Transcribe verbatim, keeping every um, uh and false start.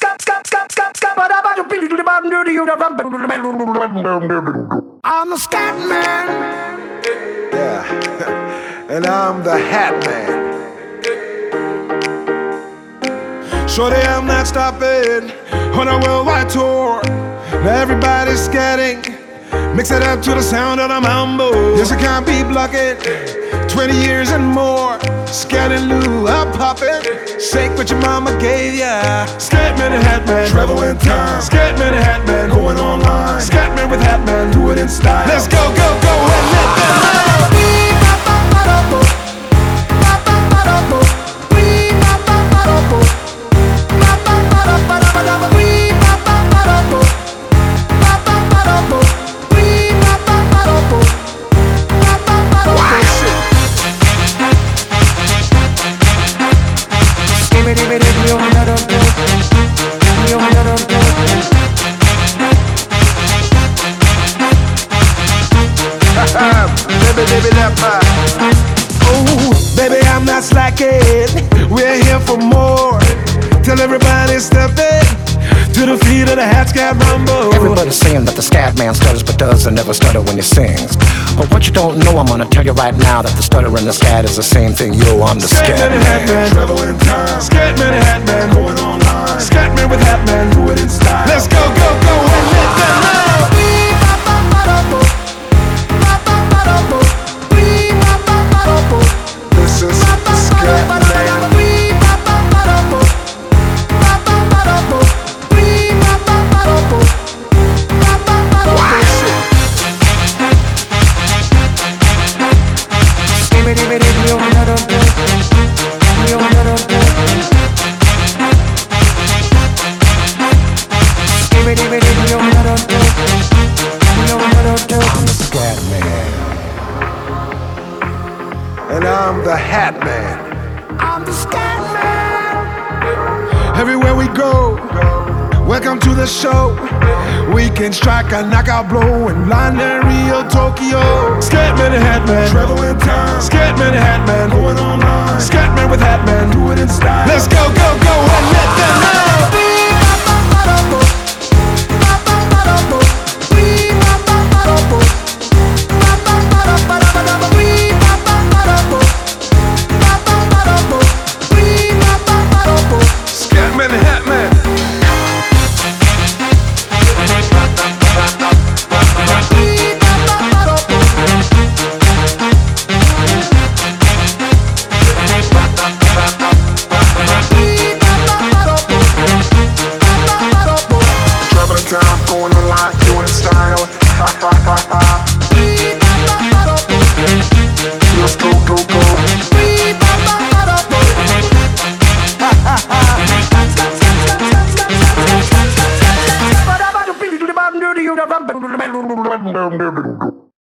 I'm the scat man. Yeah, and I'm the hat man. Shorty, I'm not stopping on a worldwide tour. Now everybody's scatting, mix it up to the sound of the mambo. Yes, I can't be blocking, twenty years and more. Scanning Lou, I'm popping. Shake what your mama gave ya. Scatman and Hatman, travel in time. Scatman and Hatman, going online. Scatman with Hatman, do it in style. Let's go, go, go, and let them know. Oh, baby, I'm not slacking. We're here for more. Tell everybody step in to the feet of the hat scat rumble. Everybody's saying that the scat man stutters but doesn't never stutter when he sings. But what you don't know, I'm gonna tell you right now that the stutter and the scat is the same thing. Yo, I'm the scat man. Travel in time. Scatman and Hatman, going online. Scatman with Hatman, do it in style. Let's go, go, go, and let them know. This is Scatman. I'm the scat man. And I'm the Hat Man. I'm the scat man. Everywhere we go, welcome to the show. We can strike a knockout blow in London, Rio, Tokyo. Scatman and Hatman, travel in time. Scatman and Hatman, going online. Scatman with Hatman, do it in style. Let's go, go, go, and let them know. Scatman and Hatman. Traveling time, going online, doing style. Ha ha ha ha. Let's go, go, go. Ha ha ha.